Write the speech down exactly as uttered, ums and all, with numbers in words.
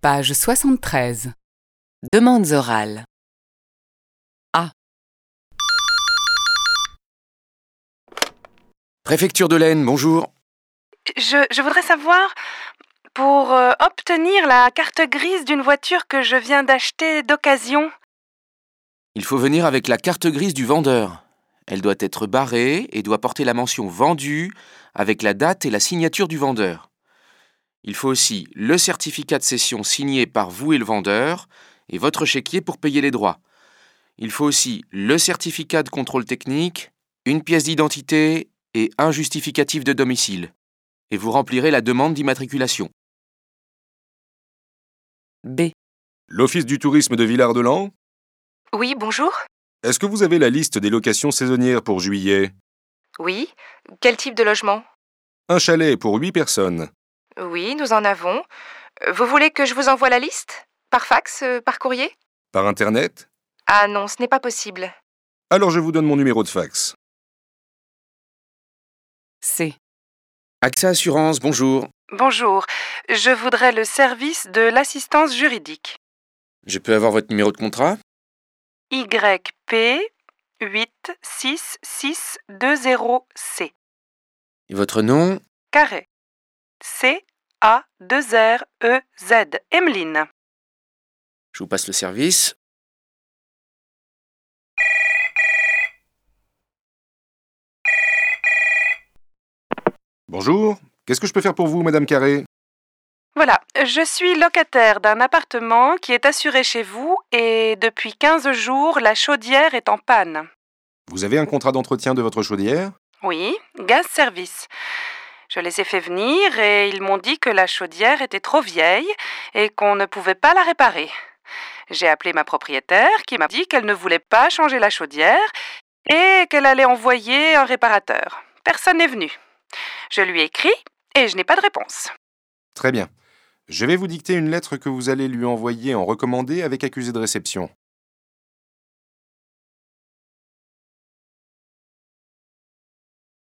Page soixante-treize. Demandes orales. Préfecture de l'Aisne, bonjour. Je, je voudrais savoir, pour euh, obtenir la carte grise d'une voiture que je viens d'acheter d'occasion. Il faut venir avec la carte grise du vendeur. Elle doit être barrée et doit porter la mention « Vendu » avec la date et la signature du vendeur. Il faut aussi le certificat de cession signé par vous et le vendeur et votre chéquier pour payer les droits. Il faut aussi le certificat de contrôle technique, une pièce d'identité et un justificatif de domicile. Et vous remplirez la demande d'immatriculation. B. L'Office du tourisme de Villard-de-Lans? Oui, bonjour. Est-ce que vous avez la liste des locations saisonnières pour juillet? Oui. Quel type de logement? Un chalet pour huit personnes. Oui, nous en avons. Vous voulez que je vous envoie la liste? Par fax, euh, par courrier? Par Internet? Ah non, ce n'est pas possible. Alors je vous donne mon numéro de fax. C. AXA Assurance, bonjour. Bonjour. Je voudrais le service de l'assistance juridique. Je peux avoir votre numéro de contrat? Y P huit six six deux zéro C. Et votre nom? Carré. C A deux R E Z. Emeline. Je vous passe le service. Bonjour, qu'est-ce que je peux faire pour vous, Madame Carré? Voilà, je suis locataire d'un appartement qui est assuré chez vous et depuis quinze jours, la chaudière est en panne. Vous avez un contrat d'entretien de votre chaudière? Oui, gaz service. Je les ai fait venir et ils m'ont dit que la chaudière était trop vieille et qu'on ne pouvait pas la réparer. J'ai appelé ma propriétaire qui m'a dit qu'elle ne voulait pas changer la chaudière et qu'elle allait envoyer un réparateur. Personne n'est venu. Je lui ai écrit et je n'ai pas de réponse. Très bien. Je vais vous dicter une lettre que vous allez lui envoyer en recommandé avec accusé de réception.